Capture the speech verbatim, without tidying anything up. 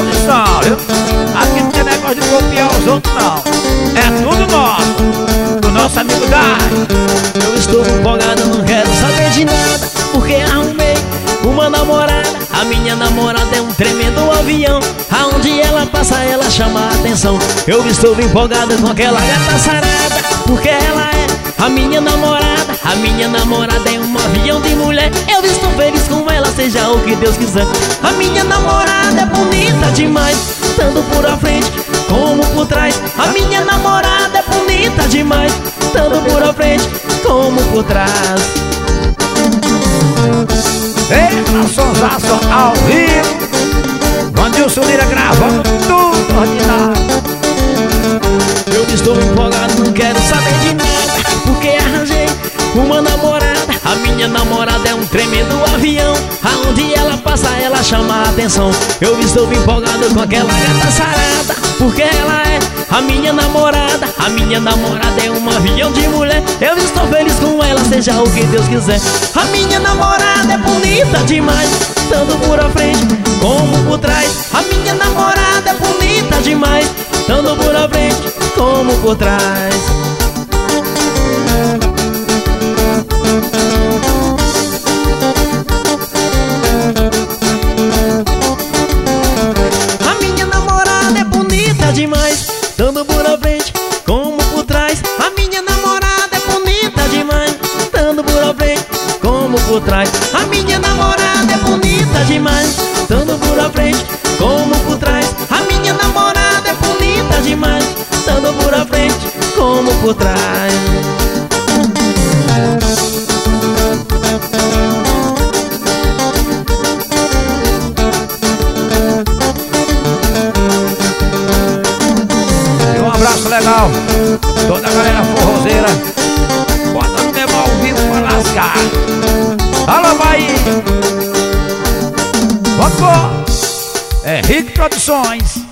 produção, viu? Aqui não tem negócio de copiar os outros, não. É tudo nosso, do nosso amigo Dai. Eu estou empolgado, não quero saber de nada, porque arrumei uma namorada. A minha namorada é um tremendo avião, aonde ela passa ela chama a atenção. Eu estou empolgado com aquela gata sarada, porque ela é a minha namorada. A minha namorada é um avião de mulher. Eu estou feliz com ela, seja o que Deus quiser. A minha namorada é bonita demais, tanto por a frente como por trás. A minha namorada é bonita demais, tanto por a frente como por trás. Eita, sonsação ao vivo, Vandilson Lira gravando tudo ordinário. Eu estou empolgado, não quero saber de nada, porque arranjei uma namorada. A minha namorada é um tremendo avião, aonde ela passa ela chama a atenção. Eu estou empolgado com aquela gata sarada, porque ela é a minha namorada. A minha namorada é um avião de mulher. Eu estou feliz com ela, seja o que Deus quiser. A minha namorada é bonita demais, tanto por a frente como por trás. A minha namorada é bonita demais, tanto por a frente como por trás. A minha namorada é bonita demais, tanto por a frente como por trás. A minha namorada é bonita demais, tanto por a frente como por trás. A minha namorada é bonita demais, tanto por a frente como por trás. A minha namorada é bonita demais, tanto por a frente como por trás. Um abraço legal, toda a galera forrozeira, bota no tema ao vivo pra lascar. Alô, Bahia! Vamos! É Rick Produções.